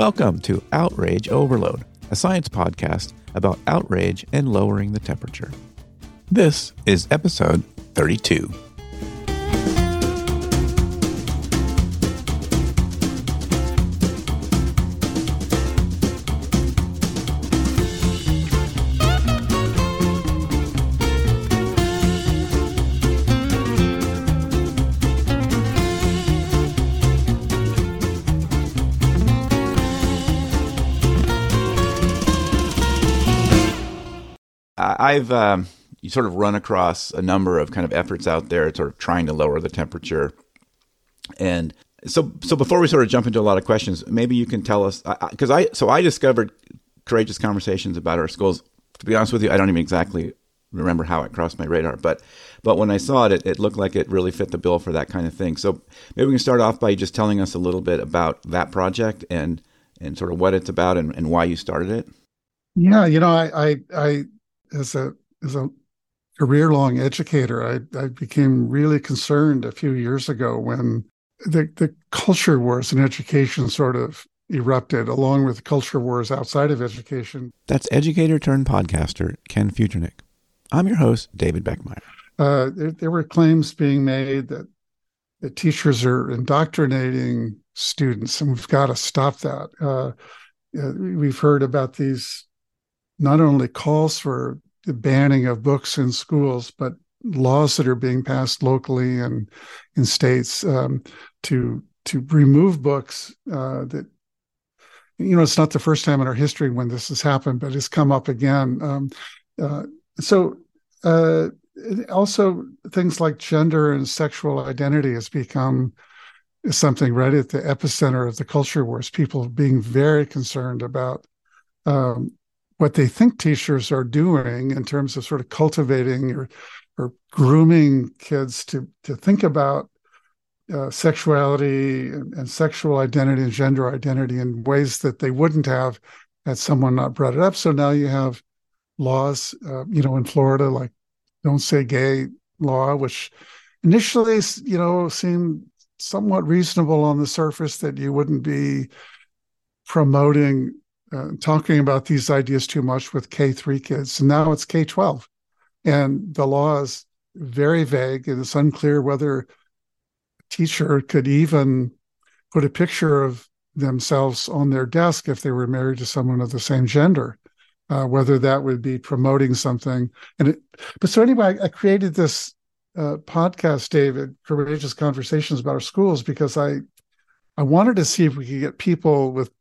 Welcome to Outrage Overload, a science podcast about outrage and lowering the temperature. This is episode 32. I've you sort of run across a number of kind of efforts out there sort of trying to lower the temperature. And so before we sort of jump into a lot of questions, maybe you can tell us, because I discovered Courageous Conversations about our schools. To be honest with you, I don't even exactly remember how it crossed my radar, but when I saw it, it looked like it really fit the bill for that kind of thing. So maybe we can start off by just telling us a little bit about that project and sort of what it's about and why you started it. Yeah, I as a career-long educator, I became really concerned a few years ago when the culture wars in education sort of erupted, along with the culture wars outside of education. That's educator turned podcaster Ken Futernick. I'm your host, David Beckmeyer. There were claims being made that the teachers are indoctrinating students, and we've got to stop that. We've heard about these not only calls for the banning of books in schools, but laws that are being passed locally and in states to remove books that, it's not the first time in our history when this has happened, but it's come up again. Also things like gender and sexual identity has become something right at the epicenter of the culture wars, people being very concerned about what they think teachers are doing in terms of sort of cultivating or grooming kids to think about sexuality and sexual identity and gender identity in ways that they wouldn't have had someone not brought it up. So now you have laws, in Florida, like Don't Say Gay law, which initially, seemed somewhat reasonable on the surface, that you wouldn't be promoting talking about these ideas too much with K-3 kids. And now it's K-12. And the law is very vague, and it's unclear whether a teacher could even put a picture of themselves on their desk if they were married to someone of the same gender, whether that would be promoting something. So anyway, I created this podcast, David, Courageous Conversations about our schools, because I wanted to see if we could get people with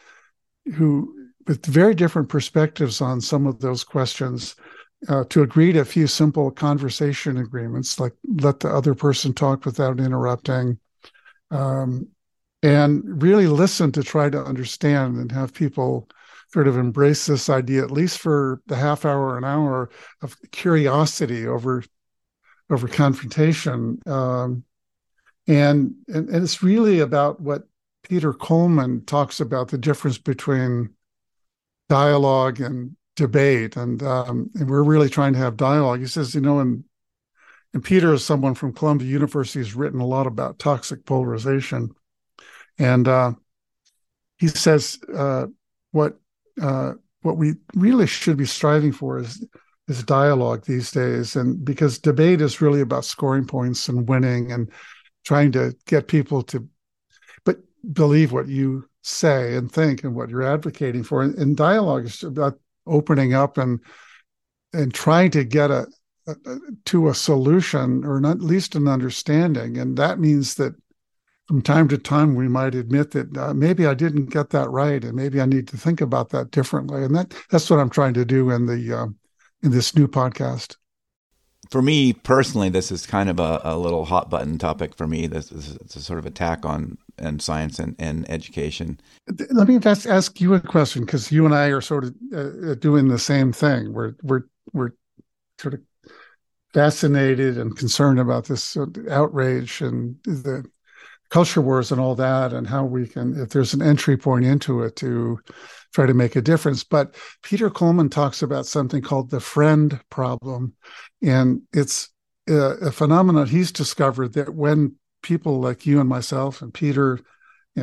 very different perspectives on some of those questions to agree to a few simple conversation agreements, like let the other person talk without interrupting, and really listen to try to understand and have people sort of embrace this idea, at least for the half hour, an hour of curiosity over confrontation. And it's really about what Peter Coleman talks about, the difference between dialogue and debate. And we're really trying to have dialogue. He says, and Peter is someone from Columbia University who's written a lot about toxic polarization. And he says what we really should be striving for is dialogue these days. And because debate is really about scoring points and winning and trying to get people to believe what you say and think and what you're advocating for. And dialogue is about opening up and trying to get to a solution, or not at least an understanding. And that means that from time to time we might admit that maybe I didn't get that right, and maybe I need to think about that differently. And that's what I'm trying to do in this new podcast. For me personally, this is kind of a little hot button topic for me. This is a sort of attack on science and education. Let me just ask you a question, because you and I are sort of doing the same thing. We're sort of fascinated and concerned about this outrage and the culture wars and all that, and how we can, if there's an entry point into it, to try to make a difference. But Peter Coleman talks about something called the friend problem. And it's a phenomenon he's discovered, that when people like you and myself and Peter and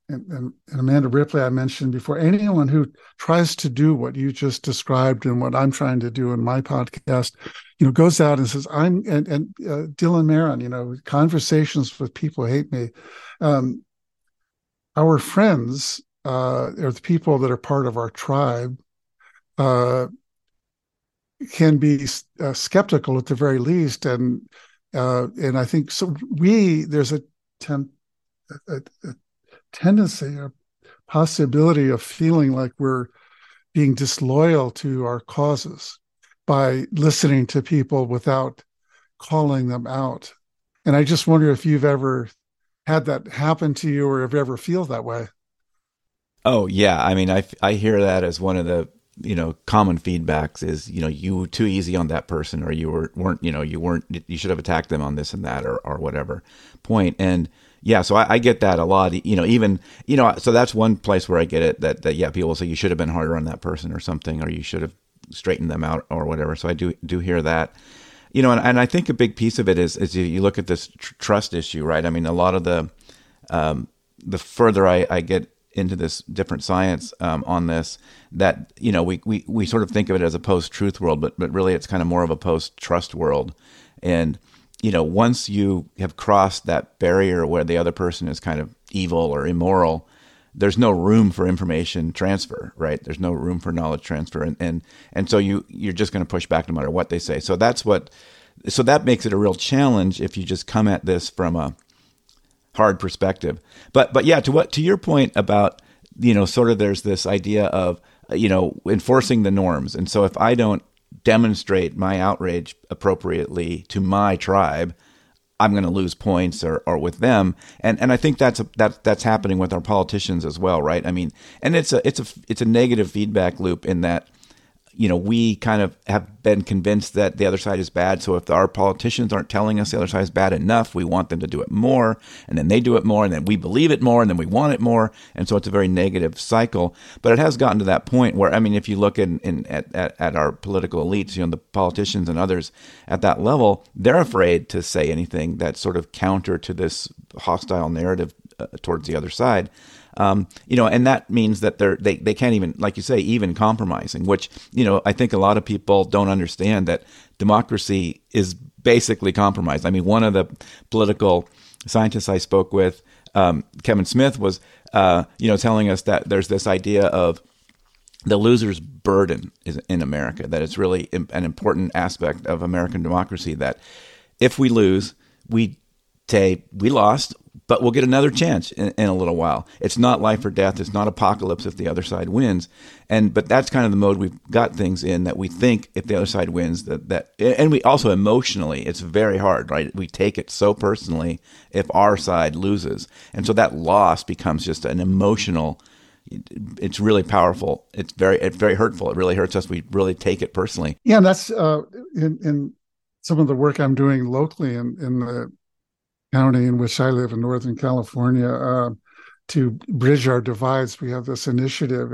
and Amanda Ripley, I mentioned before, anyone who tries to do what you just described and what I'm trying to do in my podcast, goes out and says, and Dylan Marin, conversations with people who hate me. Our friends, or the people that are part of our tribe, can be skeptical at the very least. And I think so. There's a tendency, a possibility of feeling like we're being disloyal to our causes by listening to people without calling them out. And I just wonder if you've ever had that happen to you, or if you ever feel that way. Oh yeah, I mean, I hear that as one of the common feedbacks is you were too easy on that person, or you should have attacked them on this and that, or whatever point. And yeah, so I get that a lot. Even so that's one place where I get it, that yeah, people will say you should have been harder on that person or something, or you should have straightened them out or whatever. So I do hear that. And I think a big piece of it is you look at this trust issue, right? I mean, a lot of the further I get into this different science on this, that we sort of think of it as a post-truth world, but really it's kind of more of a post-trust world. And once you have crossed that barrier where the other person is kind of evil or immoral, there's no room for information transfer, right? There's no room for knowledge transfer, and so you're just going to push back no matter what they say. So that makes it a real challenge if you just come at this from a hard perspective. But yeah, to your point about sort of there's this idea of enforcing the norms, and so if I don't demonstrate my outrage appropriately to my tribe, I'm going to lose points or with them. And I think that's happening with our politicians as well, right? I mean, and it's a negative feedback loop in that we kind of have been convinced that the other side is bad. So if our politicians aren't telling us the other side is bad enough, we want them to do it more, and then they do it more, and then we believe it more, and then we want it more. And so it's a very negative cycle. But it has gotten to that point where, I mean, if you look at our political elites, the politicians and others at that level, they're afraid to say anything that's sort of counter to this hostile narrative towards the other side. And that means that they can't even, like you say, even compromising, which, I think a lot of people don't understand that democracy is basically compromise. I mean, one of the political scientists I spoke with, Kevin Smith, was, telling us that there's this idea of the loser's burden is in America, that it's really an important aspect of American democracy, that if we lose, we lost, but we'll get another chance in a little while. It's not life or death. It's not apocalypse if the other side wins. But that's kind of the mode we've got things in, that we think if the other side wins and we also emotionally, it's very hard, right? We take it so personally if our side loses. And so that loss becomes just an emotional, it's really powerful. It's very hurtful. It really hurts us. We really take it personally. Yeah. And that's in some of the work I'm doing locally in the county in which I live in Northern California, to bridge our divides. We have this initiative.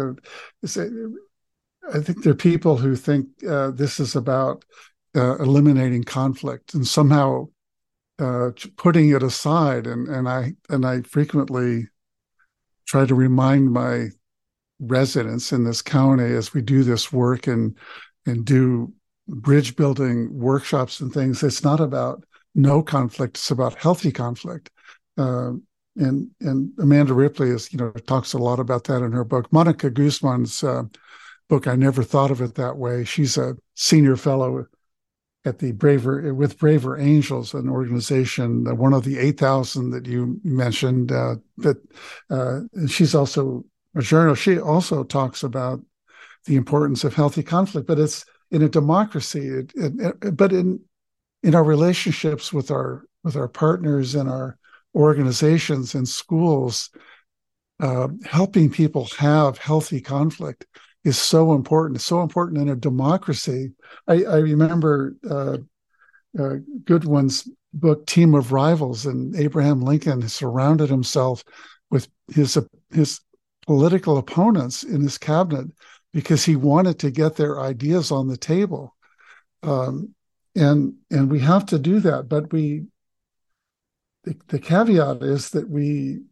I think there are people who think this is about eliminating conflict and somehow putting it aside. And I frequently try to remind my residents in this county, as we do this work and do bridge building workshops and things, it's not about no conflict. It's about healthy conflict. And Amanda Ripley talks a lot about that in her book. Monica Guzman's book, I Never Thought of It That Way. She's a senior fellow at the Braver Angels, an organization, one of the 8,000 that you mentioned. She's also a journalist. She also talks about the importance of healthy conflict, but it's in a democracy. But in our relationships with our partners and our organizations and schools, helping people have healthy conflict is so important. It's so important in a democracy. I remember Goodwin's book, Team of Rivals, and Abraham Lincoln surrounded himself with his political opponents in his cabinet because he wanted to get their ideas on the table. And we have to do that, but the caveat is that we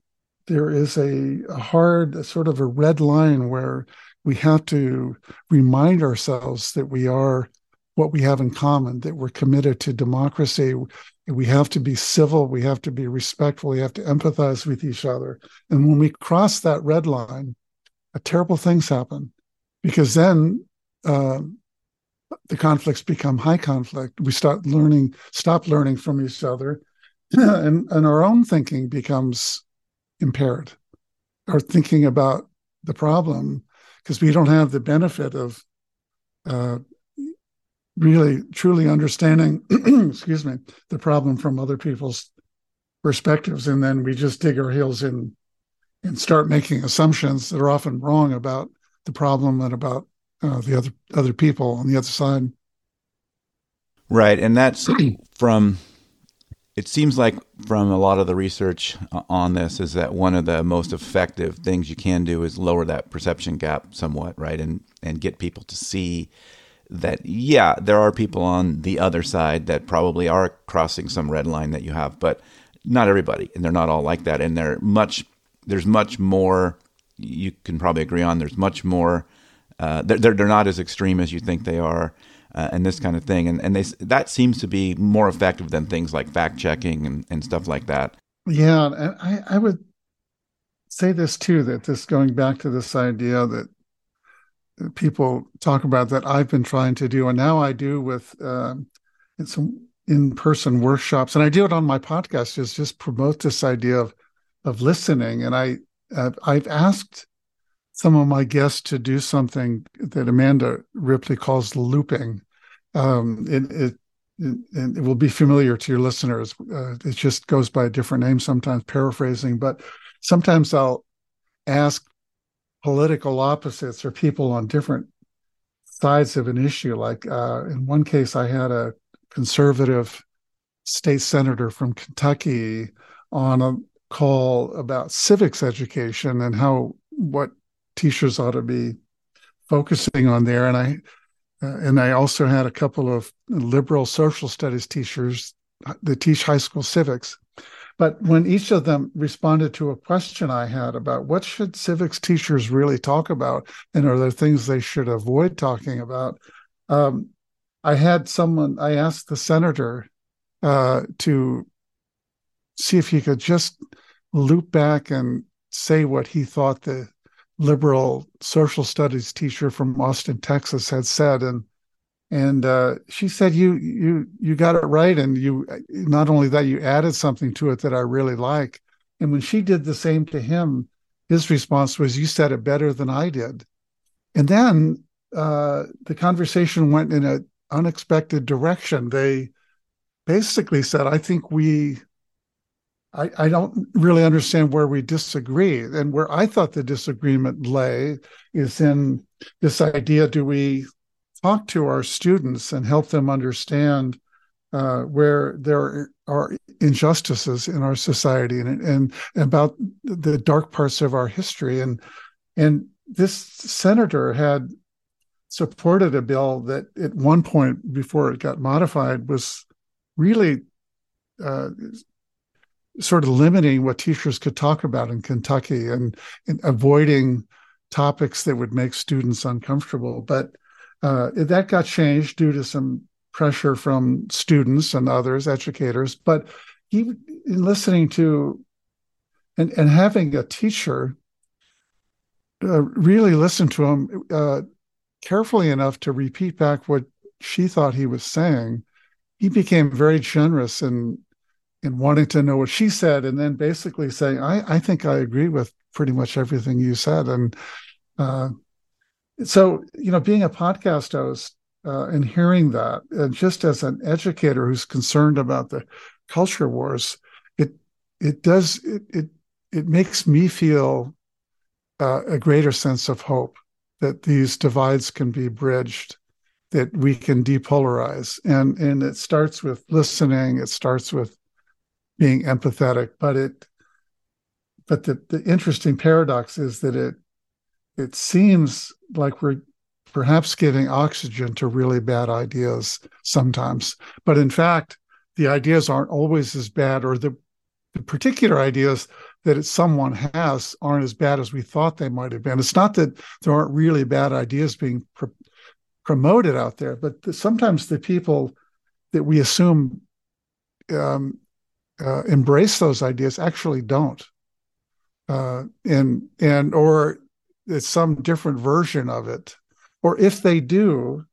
there is a hard, a sort of a red line where we have to remind ourselves that we are what we have in common, that we're committed to democracy. We have to be civil, we have to be respectful, we have to empathize with each other. And when we cross that red line, terrible things happen, because then the conflicts become high conflict. We stop learning from each other, and our own thinking becomes impaired. Our thinking about the problem, because we don't have the benefit of really truly understanding, excuse me, the problem from other people's perspectives, and then we just dig our heels in and start making assumptions that are often wrong about the problem and about the other people on the other side. Right, and that's from. It seems like from a lot of the research on this is that one of the most effective things you can do is lower that perception gap somewhat, right, and get people to see that, yeah, there are people on the other side that probably are crossing some red line that you have, but not everybody, and they're not all like that, and there's much more. You can probably agree on. There's much more. They're not as extreme as you think they are, and this kind of thing. And that seems to be more effective than things like fact checking and stuff like that. Yeah, and I would say this too, that this going back to this idea that people talk about, that I've been trying to do, and now I do with some in-person workshops, and I do it on my podcast, is just promote this idea of listening. And I've asked some of my guests to do something that Amanda Ripley calls looping. It will be familiar to your listeners. It just goes by a different name, sometimes paraphrasing, but sometimes I'll ask political opposites or people on different sides of an issue. Like in one case, I had a conservative state senator from Kentucky on a call about civics education and what teachers ought to be focusing on there. And I also had a couple of liberal social studies teachers that teach high school civics. But when each of them responded to a question I had about what should civics teachers really talk about, and are there things they should avoid talking about, I asked the senator to see if he could just loop back and say what he thought the liberal social studies teacher from Austin, Texas had said. And she said, you got it right. And you, not only that, you added something to it that I really like. And when she did the same to him, his response was, you said it better than I did. And then the conversation went in an unexpected direction. They basically said, I don't really understand where we disagree. And where I thought the disagreement lay is in this idea, do we talk to our students and help them understand where there are injustices in our society and about the dark parts of our history? And this senator had supported a bill that at one point before it got modified was really sort of limiting what teachers could talk about in Kentucky and avoiding topics that would make students uncomfortable. But that got changed due to some pressure from students and others, educators. But in listening to and having a teacher really listen to him carefully enough to repeat back what she thought he was saying, he became very generous in wanting to know what she said, and then basically saying, I think I agree with pretty much everything you said. And so, being a podcast host and hearing that, and just as an educator who's concerned about the culture wars, it makes me feel a greater sense of hope that these divides can be bridged, that we can depolarize. And it starts with listening, it starts with being empathetic, but the interesting paradox is that it seems like we're perhaps giving oxygen to really bad ideas sometimes, but in fact the ideas aren't always as bad, or the particular ideas someone has aren't as bad as we thought they might have been. It's not that there aren't really bad ideas being promoted out there, but sometimes the people that we assume embrace those ideas actually don't, and or it's some different version of it, or if they do,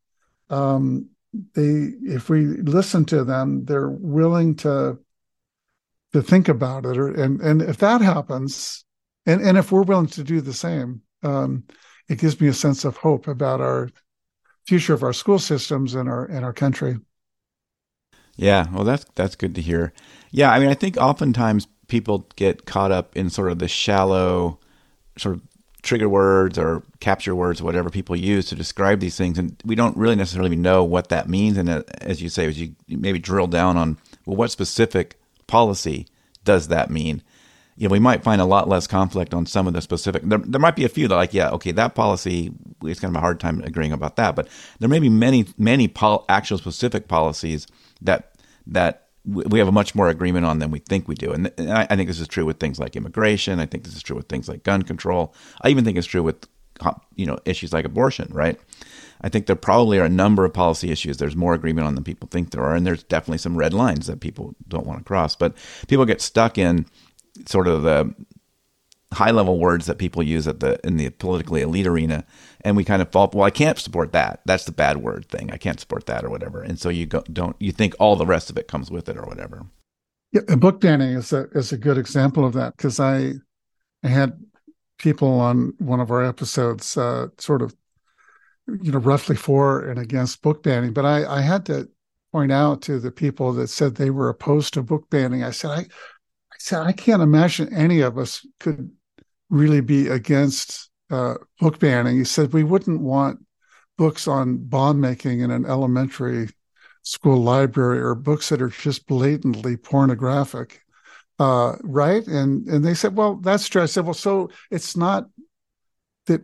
if we listen to them, they're willing to think about it, and if that happens, and if we're willing to do the same, it gives me a sense of hope about our future of our school systems and our country. Yeah, well, that's good to hear. Yeah, I mean, I think oftentimes people get caught up in sort of the shallow sort of trigger words or capture words, whatever people use to describe these things, and we don't really necessarily know what that means. And as you say, as you maybe drill down on, well, what specific policy does that mean? We might find a lot less conflict on some of the specific. There might be a few that, like, yeah, okay, that policy, it's kind of a hard time agreeing about that. But there may be many actual specific policies that we have a much more agreement on than we think we do. And I think this is true with things like immigration. I think this is true with things like gun control. I even think it's true with, issues like abortion, right? I think there probably are a number of policy issues there's more agreement on than people think there are. And there's definitely some red lines that people don't want to cross. But people get stuck in sort of the high level words that people use in the politically elite arena, and we kind of fall. Well, I can't support that. That's the bad word thing. I can't support that or whatever. And so you think all the rest of it comes with it or whatever. Yeah, and book banning is a good example of that, because I had people on one of our episodes sort of roughly for and against book banning, but I had to point out to the people that said they were opposed to book banning. I said I can't imagine any of us could really be against book banning. He said we wouldn't want books on bomb making in an elementary school library, or books that are just blatantly pornographic, right? And they said, well, that's true. I said, well, so it's not that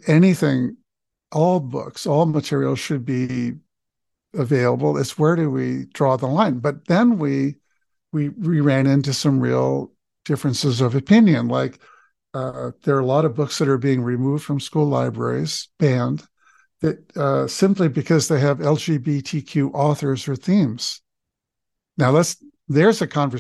all books, all materials should be available. It's where do we draw the line? But then we ran into some real differences of opinion. Like there are a lot of books that are being removed from school libraries, banned, that simply because they have LGBTQ authors or themes. Now there's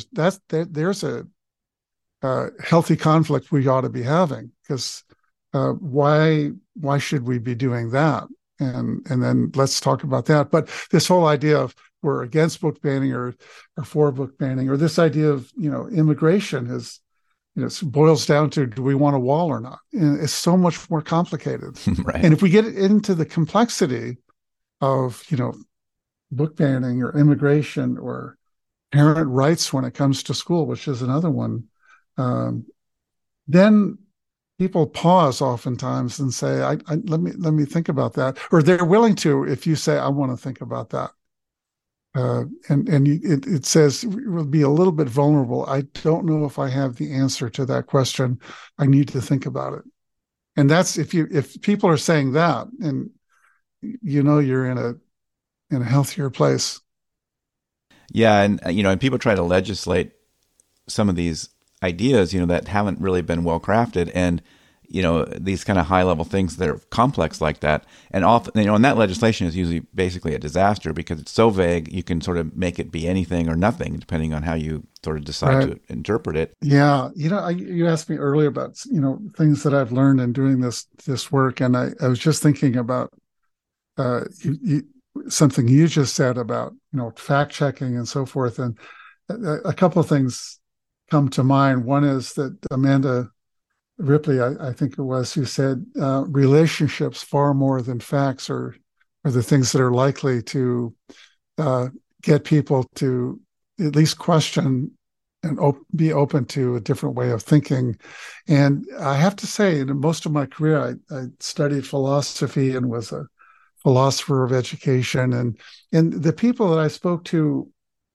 a healthy conflict we ought to be having, because why should we be doing that? And then let's talk about that. But this whole idea of we're against book banning or for book banning, or this idea of immigration is it boils down to, do we want a wall or not? And it's so much more complicated. Right. And if we get into the complexity of book banning or immigration or parent rights when it comes to school, which is another one, then people pause oftentimes and say, let me think about that. Or they're willing to, if you say, I want to think about that. It says we'll be a little bit vulnerable. I don't know if I have the answer to that question. I need to think about it. And that's if people are saying that, and you're in a healthier place. Yeah, and people try to legislate some of these ideas, that haven't really been well crafted, and these kind of high level things that are complex like that, and often and that legislation is usually basically a disaster because it's so vague. You can sort of make it be anything or nothing depending on how you sort of decide to interpret it. Yeah, you asked me earlier about things that I've learned in doing this work, and I was just thinking about something you just said about fact checking and so forth, and a couple of things come to mind. One is that Amanda Ripley, I think it was, who said relationships far more than facts are the things that are likely to get people to at least question and be open to a different way of thinking. And I have to say, in most of my career, I studied philosophy and was a philosopher of education. And the people that I spoke to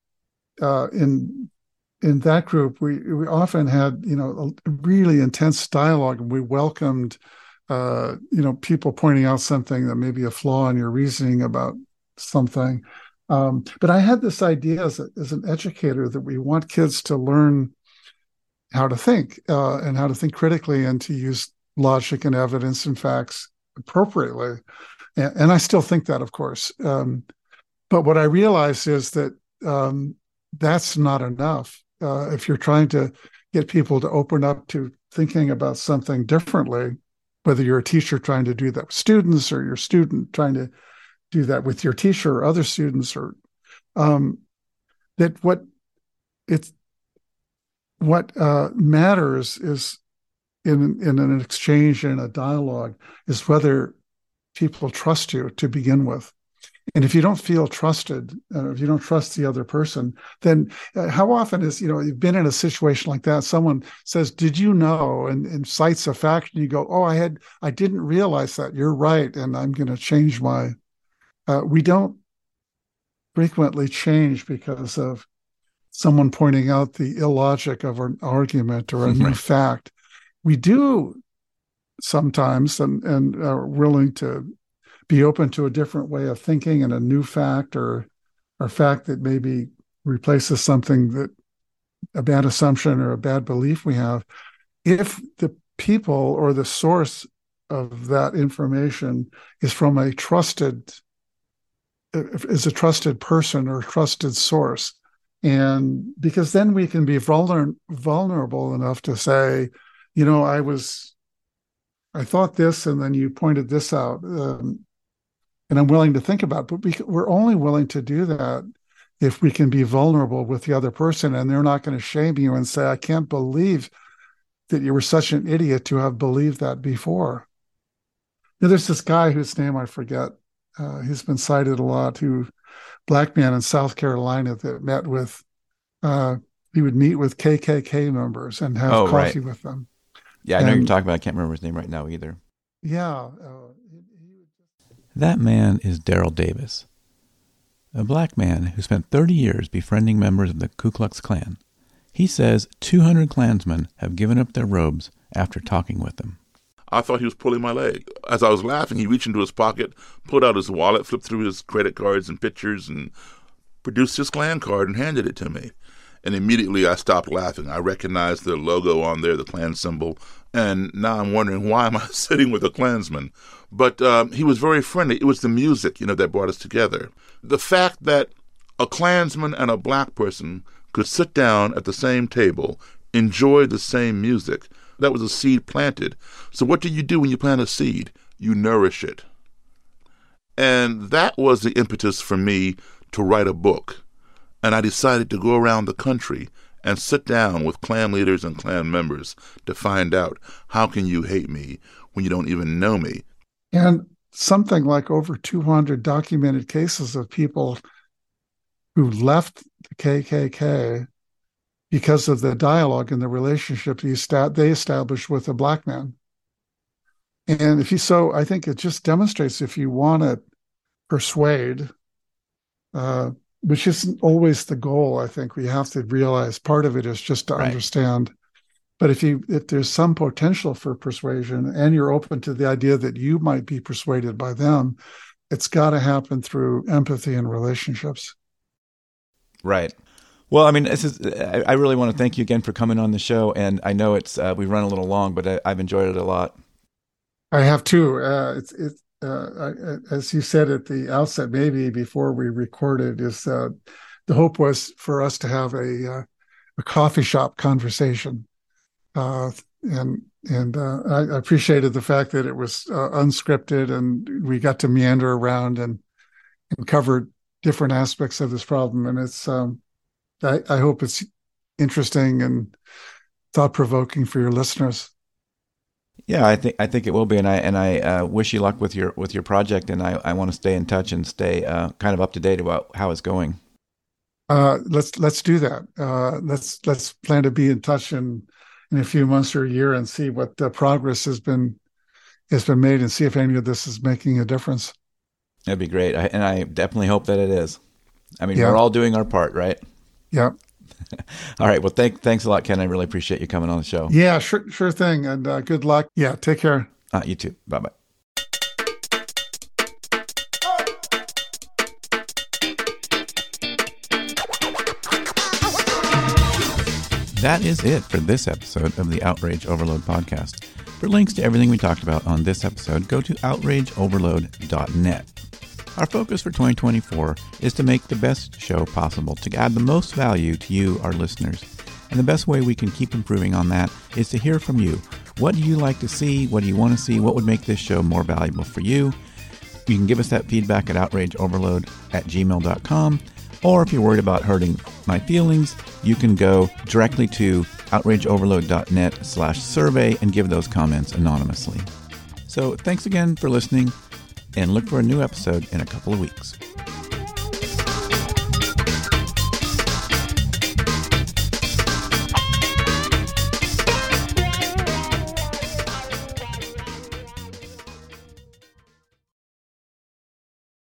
in that group, we often had, a really intense dialogue, and we welcomed, people pointing out something that may be a flaw in your reasoning about something. But I had this idea as an educator that we want kids to learn how to think and how to think critically and to use logic and evidence and facts appropriately. And I still think that, of course. But what I realize is that that's not enough. If you're trying to get people to open up to thinking about something differently, whether you're a teacher trying to do that with students or you're a student trying to do that with your teacher or other students, or that what matters is in an exchange, in a dialogue, is whether people trust you to begin with. And if you don't feel trusted, if you don't trust the other person, then how often is, you've been in a situation like that, someone says, did you know, and cites a fact, and you go, oh, I didn't realize that. You're right. And I'm going to change we don't frequently change because of someone pointing out the illogic of an argument or a new fact. We do sometimes and are willing to be open to a different way of thinking and a new fact or a fact that maybe replaces something, that a bad assumption or a bad belief we have, if the people or the source of that information is from a trusted person or trusted source. And because then we can be vulnerable enough to say, I thought this, and then you pointed this out. And I'm willing to think about it, but we're only willing to do that if we can be vulnerable with the other person, and they're not going to shame you and say, I can't believe that you were such an idiot to have believed that before. There's this guy whose name I forget. He's been cited a lot, black man in South Carolina that he would meet with KKK members and have coffee with them. Yeah, I know you're talking about. I can't remember his name right now either. Yeah. That man is Daryl Davis, a black man who spent 30 years befriending members of the Ku Klux Klan. He says 200 Klansmen have given up their robes after talking with him. I thought he was pulling my leg. As I was laughing, he reached into his pocket, pulled out his wallet, flipped through his credit cards and pictures, and produced his Klan card and handed it to me. And immediately I stopped laughing. I recognized the logo on there, the Klan symbol, and now I'm wondering, why am I sitting with a Klansman? But he was very friendly. It was the music, that brought us together. The fact that a Klansman and a black person could sit down at the same table, enjoy the same music, that was a seed planted. So what do you do when you plant a seed? You nourish it. And that was the impetus for me to write a book. And I decided to go around the country and sit down with Klan leaders and Klan members to find out, how can you hate me when you don't even know me? And something like over 200 documented cases of people who left the KKK because of the dialogue and the relationship they established with a black man. And I think it just demonstrates, if you want to persuade, which isn't always the goal, I think we have to realize part of it is just to understand. But if there's some potential for persuasion and you're open to the idea that you might be persuaded by them, it's got to happen through empathy and relationships. Right. Well, I mean, I really want to thank you again for coming on the show. And I know we've run a little long, but I've enjoyed it a lot. I have too. As you said at the outset, maybe before we recorded, the hope was for us to have a coffee shop conversation. And I appreciated the fact that it was unscripted and we got to meander around and covered different aspects of this problem. And it's I hope it's interesting and thought-provoking for your listeners. Yeah, I think it will be, and I wish you luck with your project, and I want to stay in touch and stay kind of up to date about how it's going. Let's do that. Let's plan to be in touch in a few months or a year and see what progress has been made and see if any of this is making a difference. That'd be great, and I definitely hope that it is. I mean, we're all doing our part, right? Yeah. All right. Well, thanks a lot, Ken. I really appreciate you coming on the show. Yeah, sure thing. And good luck. Yeah, take care. You too. Bye-bye. That is it for this episode of the Outrage Overload podcast. For links to everything we talked about on this episode, go to outrageoverload.net. Our focus for 2024 is to make the best show possible, to add the most value to you, our listeners. And the best way we can keep improving on that is to hear from you. What do you like to see? What do you want to see? What would make this show more valuable for you? You can give us that feedback at outrageoverload@gmail.com. Or if you're worried about hurting my feelings, you can go directly to outrageoverload.net/survey and give those comments anonymously. So thanks again for listening, and look for a new episode in a couple of weeks.